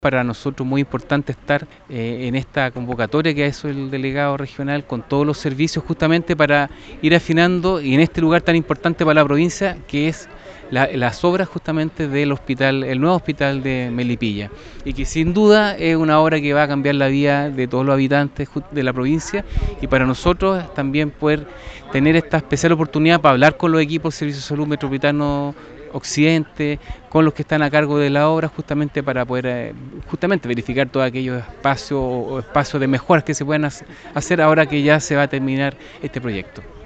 Para nosotros muy importante estar en esta convocatoria que hizo el delegado regional con todos los servicios justamente para ir afinando y en este lugar tan importante para la provincia que es las obras justamente del hospital, el nuevo hospital de Melipilla y que sin duda es una obra que va a cambiar la vida de todos los habitantes de la provincia y para nosotros también poder tener esta especial oportunidad para hablar con los equipos del Servicio de Salud Metropolitano Occidente, con los que están a cargo de la obra, justamente para poder justamente verificar todos aquellos espacios o espacios de mejoras que se puedan hacer ahora que ya se va a terminar este proyecto.